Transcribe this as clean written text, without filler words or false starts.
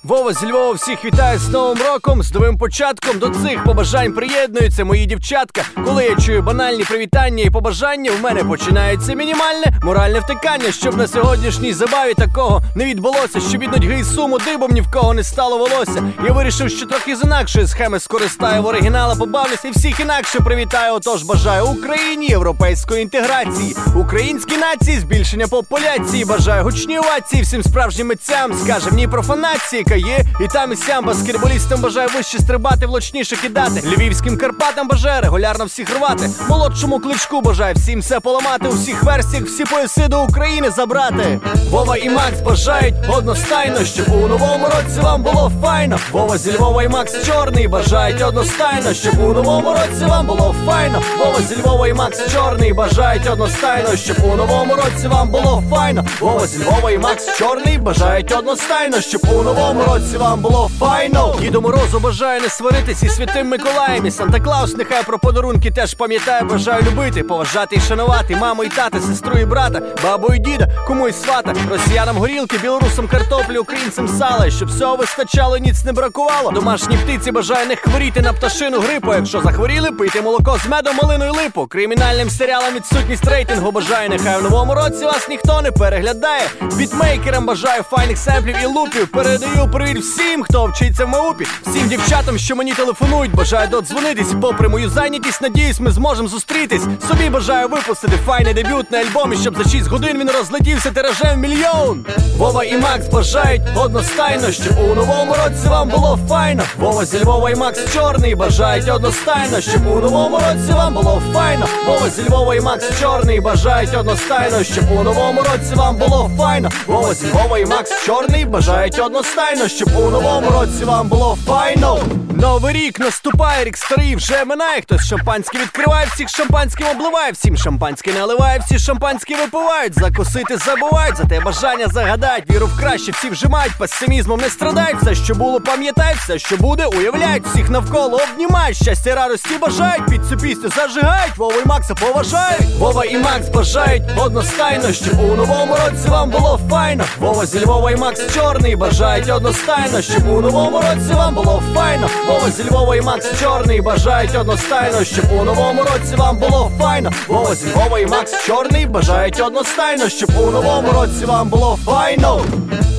Вова зі Львова всіх вітає з Новим роком, з новим початком. До цих побажань приєднуються мої дівчатка. Коли я чую банальні привітання і побажання, в мене починається мінімальне моральне втикання, щоб на сьогоднішній забаві такого не відбулося, щоб від нудьги і суму дибом ні в кого не стало волосся. Я вирішив, що трохи з інакшої схеми скористаю, в оригінала побавлюся і всіх інакше привітаю. Отож бажаю Україні європейської інтеграції, українській нації збільшення популяції. Бажаю гучні овації всім справжнім митцям, скажем ні профанації, яка є і там і сям. Баскетболістам бажаю вище стрибати, влучніше кидати. Львівським Карпатам бажаю регулярно всіх рвати. Молодшому Кличку бажаю всім все поламати, у всіх версіях всі пояси до України забрати. Вова і Макс бажають одностайно, щоб у новому році вам було файно. Вова зі Львова і Макс Чорний бажають одностайно, щоб у новому році вам було файно. Вова зі Львова і Макс Чорний бажають одностайно, щоб у новому році вам було файно. Вова зі Львова і Макс Чорний бажають одностайно, щоб у новому році вам було файно. Діду Морозу бажаю не сваритись і Святим Миколаєм, і Санта-Клаус нехай про подарунки теж пам'ятає. Бажаю любити, поважати і шанувати маму і тата, сестру і брата, бабу і діда, кому і свата. Росіянам горілки, білорусам картоплі, українцям сала, і щоб всього вистачало, ніц не бракувало. Домашній птиці бажаю не хворіти на пташину грипу. Якщо захворіли, пийте молоко з медом, малину і липу. Кримінальним серіалам відсутність рейтингу бажаю, нехай в новому році вас ніхто не переглядає. Бітмейкерам бажаю файних семплів і лупів. Передаю привіт всім, хто вчиться в МАУПі. Всім дівчатам, що мені телефонують, бажаю додзвонитись. Попри мою зайнятість, надіюсь, ми зможемо зустрітись. Собі бажаю випустити файний дебютний альбом, і щоб за 6 годин він розлетівся тиражем 1 мільйон. Вова і Макс бажають одностайно, щоб у новому році вам було файно. Вова зі Львова і Макс Чорний бажають одностайно, щоб у новому році вам було файно. Вова зі Львова і Макс Чорний бажають одностайно, щоб у новому році вам було файно. Вова зі Львова і Макс Чорний бажають одностайно, щоб у новому році вам було файно. Новий рік наступає, рік старий вже минає. Хтось шампанське відкриває, всіх шампанським обливає. Всім шампанське наливає, всі шампанське випивають. Закусити забувають, за те бажання загадають. Віру в краще всі вжимають, песимізмом не страдають. Все, що було, пам'ятають, все, що буде, уявляють. Всіх навколо обнімають, щастя, радості бажають. Під цю пісню зажигають, Вову і Макса поважають. Вова і Макс бажають одностайно, щоб у новому році вам було файно. Вова зі Львова і Макс Чорний бажають одностайно, щоб у новому році вам було файно. Вова зі Львова і Макс Чорний бажають одностайно, щоб у новому році вам було файно. Вова зі Львова і Макс Чорний бажають одностайно, щоб у новому році вам було файно.